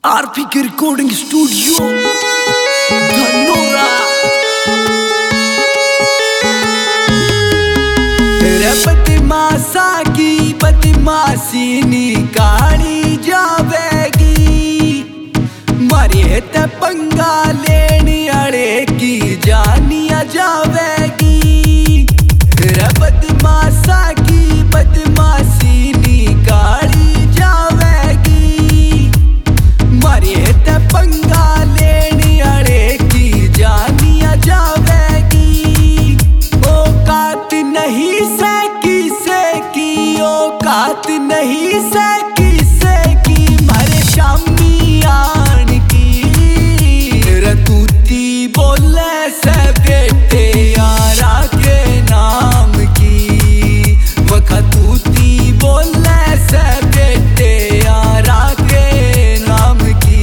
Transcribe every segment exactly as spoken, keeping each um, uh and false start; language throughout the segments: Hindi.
आरपी के रिकॉर्डिंग स्टूडियो धनोरा। तेरे बदमाशा की बदमाशी निकाली जावेगी, मरे ते पंगा लेने अड़े की जानिया जावेगी। तेरे बदमाशा की बदमाशी निकाली जावेगी, मरे ते पंगा लेने अड़े की जानिया जावेगी। औकात नहीं से किसे की, औकात नहीं से किसे की, मरे शामी आन की। रतूती बोले से बेटे यारा के नाम की, वखतूती बोले से बेटे यारा के नाम की।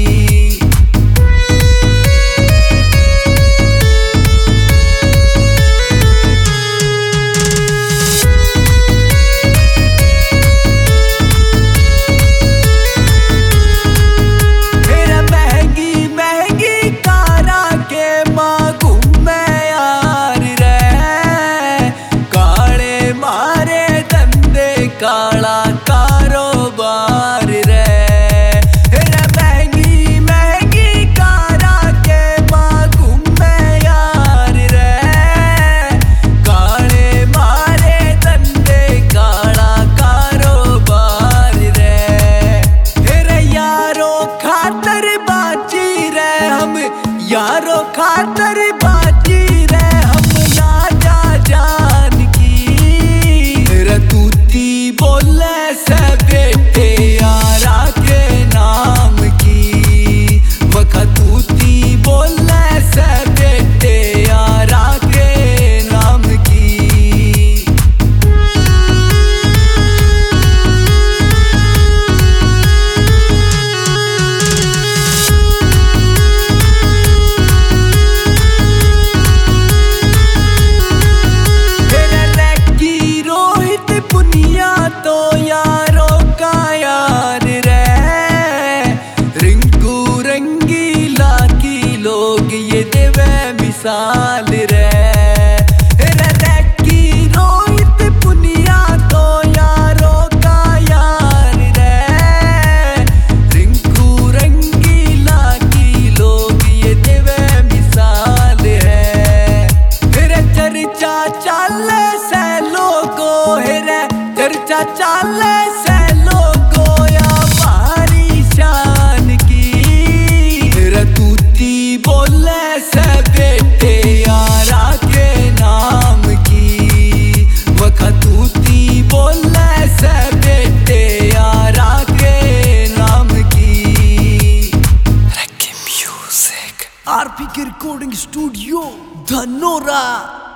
मेरा महंगी महंगी कारा के मांगू मैं यार रे, काले मारे धंधे काला कारोबार रे। मेरा महंगी महंगी कारा के मांगू मैं यार रे, काले मारे धंधे काला कारोबार रे। तेरे यारो खातर बाजी रे हम, यारो खातर बाजी रे हम, ना जा जान की। रतूती बोले से बेटे यारा के नाम की, वखतूती बोले से बेटे यारा के नाम की। तेरे रैकी रोहित पुनिया तो यारों का यार रे, रिंकू रंगीला की लोग ये देवे मिसाल रे। तेरे रैकी रोहित पुनिया तो यारों का यार रे, रिंकू रंगीला की लोग ये देवे मिसाल है। तेरे चर्चा चाले से लोगो हेरे, चर्चा चाले से लोगो या भारी शान की। रतूती बोले से बेटे यारा के नाम की, वखतूती बोले से बेटे यारा के नाम की। रखे म्यूजिक आरपी के रिकॉर्डिंग स्टूडियो धनोरा।